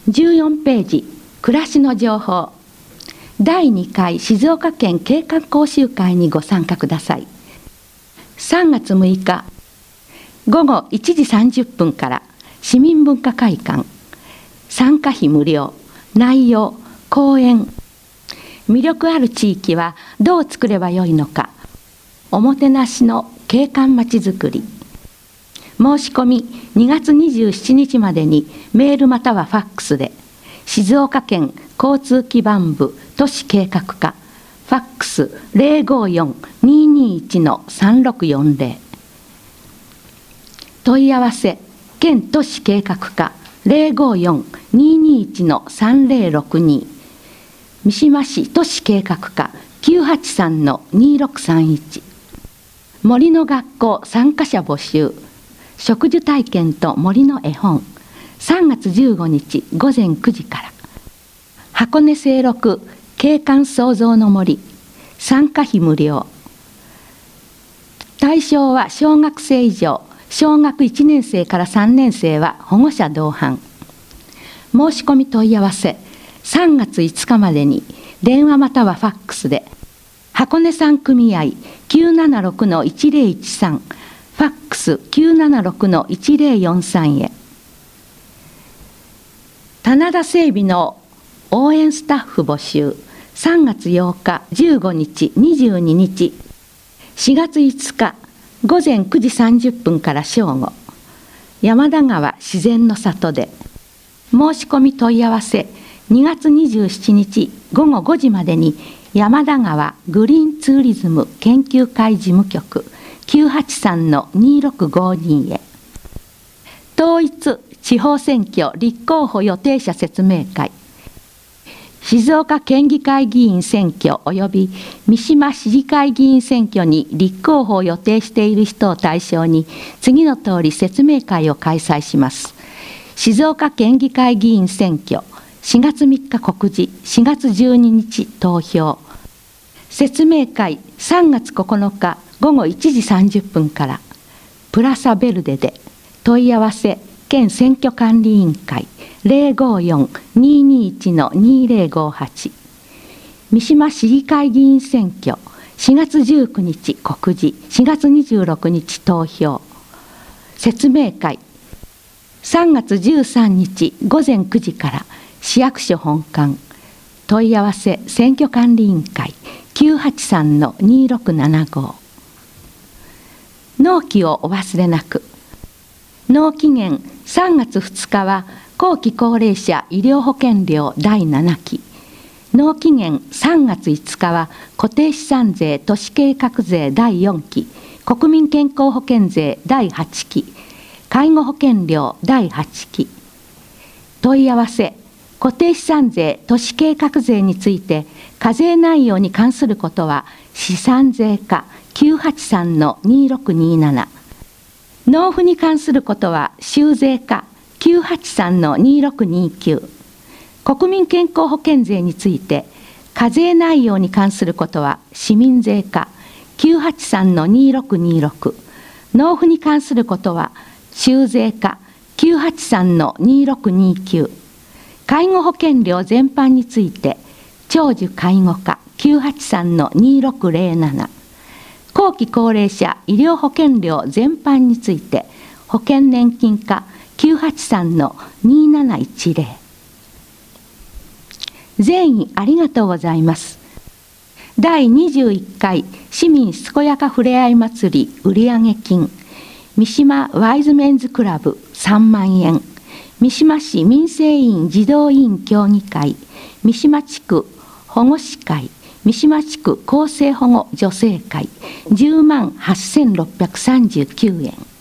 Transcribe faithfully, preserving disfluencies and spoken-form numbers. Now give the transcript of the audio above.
じゅうよんページ、暮らしの情報。だいにかい静岡県景観講習会にご参加ください。さんがつむいかごごいちじさんじゅっぷんから市民文化会館。参加費無料。内容、講演。魅力ある地域はどう作ればよいのか。おもてなしの景観まちづくり。申し込みにがつにじゅうしちにちまでにメールまたはファックスで、静岡県交通基盤部都市計画課、ファックス ゼロごよん にーにーいち さんろくよんゼロ。問い合わせ、県都市計画課 ゼロごよん にーにーいち さんゼロろくに。三島市都市計画課 きゅうはちさん にーろくさんいち。森の学校参加者募集。植樹体験と森の絵本。さんがつじゅうごにちごぜんくじから。箱根清六景観創造の森。参加費無料。対象は小学生以上。小学いちねんせいからさんねんせいは保護者同伴。申し込み問い合わせ、さんがついつかまでに電話またはファックスで、箱根山組合 きゅうななろくのいちゼロいちさん、ファックス きゅうななろくのいちゼロよんさん へ。棚田整備の応援スタッフ募集。さんがつようか、じゅうごにち、にじゅうににち。しがついつか、ごぜんくじさんじゅっぷんから正午。山田川自然の里で。申し込み問い合わせ、にがつにじゅうしちにちごごごじまでに山田川グリーンツーリズム研究会事務局 きゅうはちさんのにーろくごに へ。統一地方選挙立候補予定者説明会。静岡県議会議員選挙及び三島市議会議員選挙に立候補を予定している人を対象に次の通り説明会を開催します。静岡県議会議員選挙しがつみっか告示、しがつじゅうににち投票。説明会さんがつここのかごごいちじさんじゅっぷんからプラサベルデで。問い合わせ県選挙管理委員会 ゼロごよん にーにーいち にーゼロごはち。三島市議会議員選挙しがつじゅうくにち告示、しがつにじゅうろくにち投票。説明会さんがつじゅうさんにちごぜんくじから市役所本館。問い合わせ選挙管理委員会 きゅうはちさんのにーろくななご。納期をお忘れなく。納期限さんがつふつかは後期高齢者医療保険料だいななき。納期限さんがついつかは固定資産税都市計画税だいよんき、国民健康保険税だいはちき、介護保険料だいはちき。問い合わせ、固定資産税都市計画税について課税内容に関することは資産税課 きゅうはちさんのにーろくにーなな。納付に関することは収税課 きゅうはちさんのにーろくにーきゅう。国民健康保険税について課税内容に関することは市民税課 きゅうはちさんのにーろくにーろく。納付に関することは収税課 きゅうはちさんのにーろくにーきゅう。介護保険料全般について長寿介護課 きゅうはちさんのにーろくゼロなな。後期高齢者医療保険料全般について保険年金課 きゅうはちさんのにーなないちゼロ。全員ありがとうございます。だいにじゅういっかい市民健やかふれあい祭り売上金。三島ワイズメンズクラブさんまんえん。三島市民生委員児童委員協議会、三島地区保護士会、三島地区厚生保護助成会じゅうまんはっせんろっぴゃくさんじゅうきゅうえん。